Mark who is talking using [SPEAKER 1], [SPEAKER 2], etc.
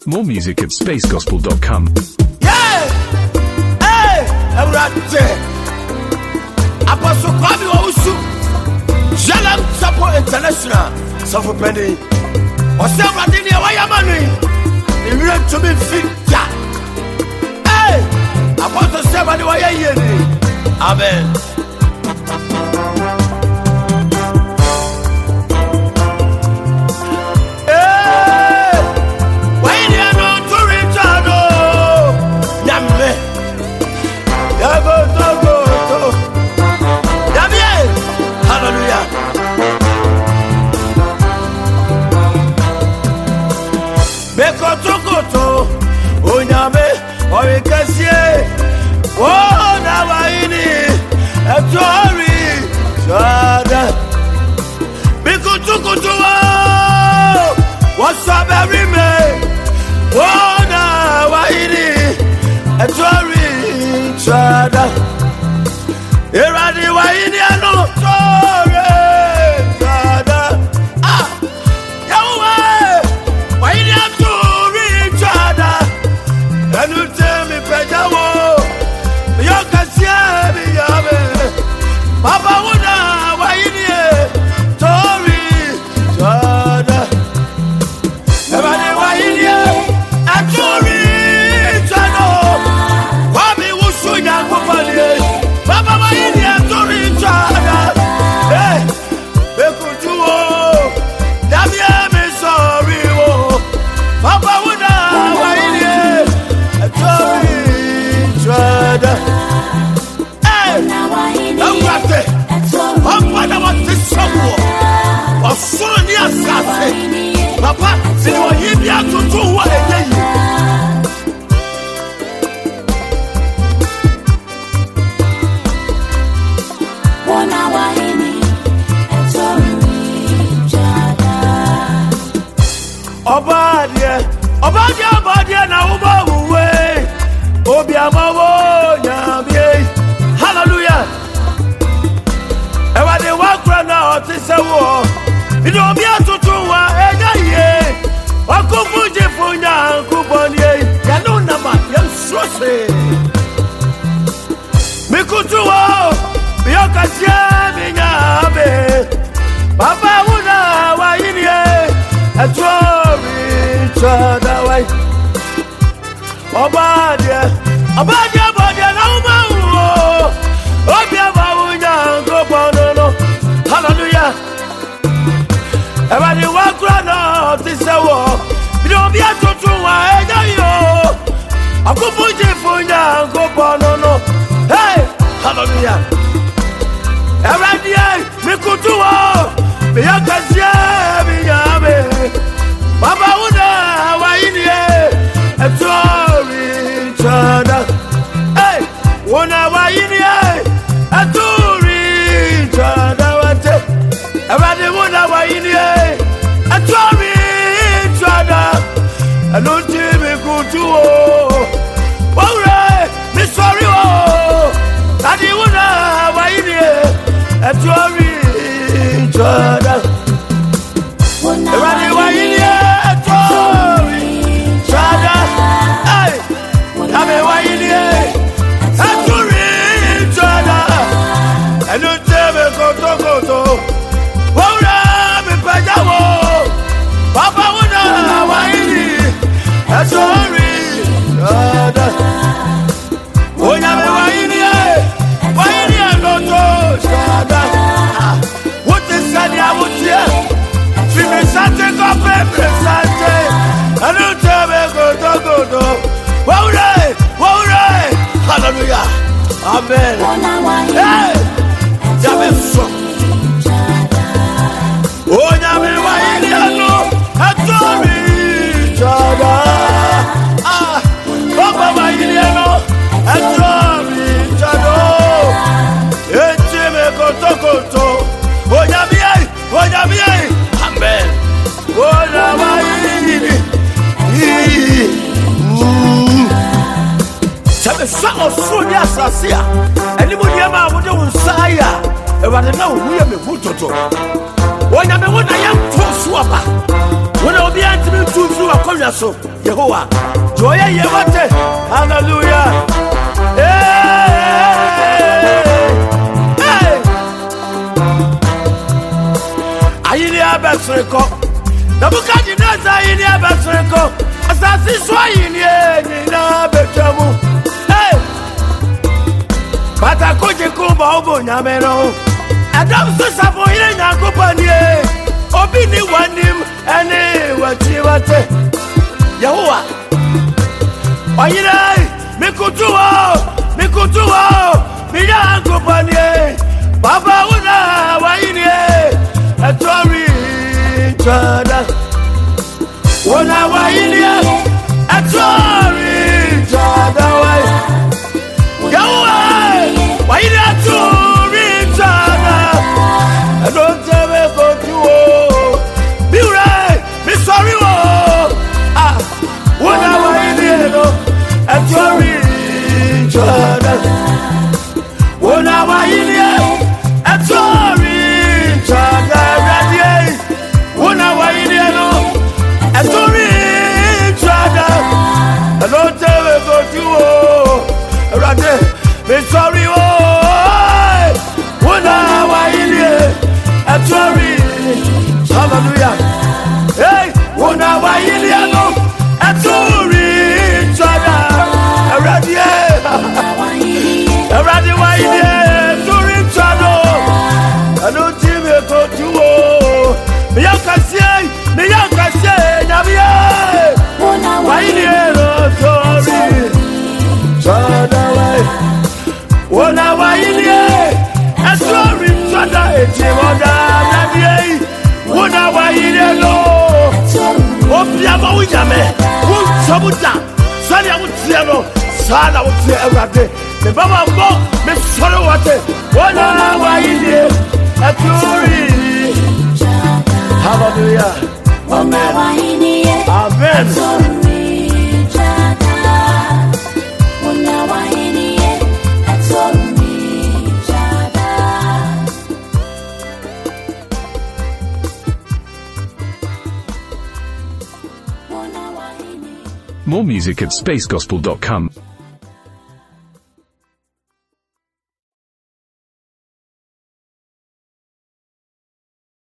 [SPEAKER 1] More music at spacegospel.com.
[SPEAKER 2] Yeah! Hey! Everybody! Apostle Kwame Owusu, Shalom Chapel International, Suffer Penny. Ose Radini Wayamani, the real to be fit. Hey! Apostle Sebani Wayayeni. Amen. What's up, every man? Oh, now I need a story. Chada, here are the wine, no story. Chada, ah, Yahweh, why you have to reach Chada? And you tell me, Pejawo, you can see me, Yahweh, Papa, why you need story? Chada. Papa, see what you be able to do what I tell you.
[SPEAKER 3] One hour in and sorry, Jada.
[SPEAKER 2] Obadia, now away. Obiamawo, Yamie. Hallelujah. Ever they walk around now, it's a war. You don't be able to do what I Wakufuji funya kubonye yanuna ma yansose mikutuwa biyokasye minyabe Papa wuna wayinye atwori chadawai Obadie na umawo Obiama wunya kubonono Hallelujah. Everybody walk around this war. You don't be a total way. I could put you for now. Go no. Hey, hallelujah. Everybody, me could do all. Me a cassia, me yame. Papa would why in here? A story, Chada. Hey, one hour in here. A story, Chada. Everybody would have in here. I told me, Chada. I don't see me good to oh. Right, me sorry, oh. I didn't want to have in here. I told me, Chada. Everybody were in here. I told me, Chada. Hey, I'm in here. I told me, Chada. I don't tell me, go. Papa wuna waini sorry Onya me waini anoto shada What is that ya wutia Fimi sante ko pepe sante Anoto me go Wawre Hallelujah Amen Hey Jabe so Onya me waini ano Atori Chada Papa Wainiano Atori Chado Echime Koto Onyamie Amen Onya Waini Chabe sa osuni asasia Enimu yema amude unsaya Ewa na uye me hutoto Onya me wona yam tosuaba Wona obi antimi tutu akonwa so Yehowa joye yewate hallelujah ayini abesreko Nebukadnezar ayini abesreko asasi so ayini na betwamu Bata koje kumba obo nyamero Adam so sabo ire nyakopanie Obi ni wanim ene watiwate Yehowa Oyire mikutuwa Minyakopanie Baba una waini Etori chada Una waini Etori chada Yehowa waini Etori chada I don't tell me go to be right, be sorry, what I know, and sorry, Jordan. What I and sorry, Jordan. What I know, and sorry, Jordan. I don't tell me go to be sorry, what I I'm sorry, hallelujah. Hey, when I was in the I'm sorry, Chada. Already, sorry, Chada. I don't think we go to war. Me can say, Nabia. Why sorry, Chada. When I was in the I'm sorry, Chada. Wona wa yire lo obiama wujame won sobuta sani awutie no sana wutie awrade me baba mbo me soro wate wona wa yire aturi hallelujah amen amen
[SPEAKER 1] More music at spacegospel.com.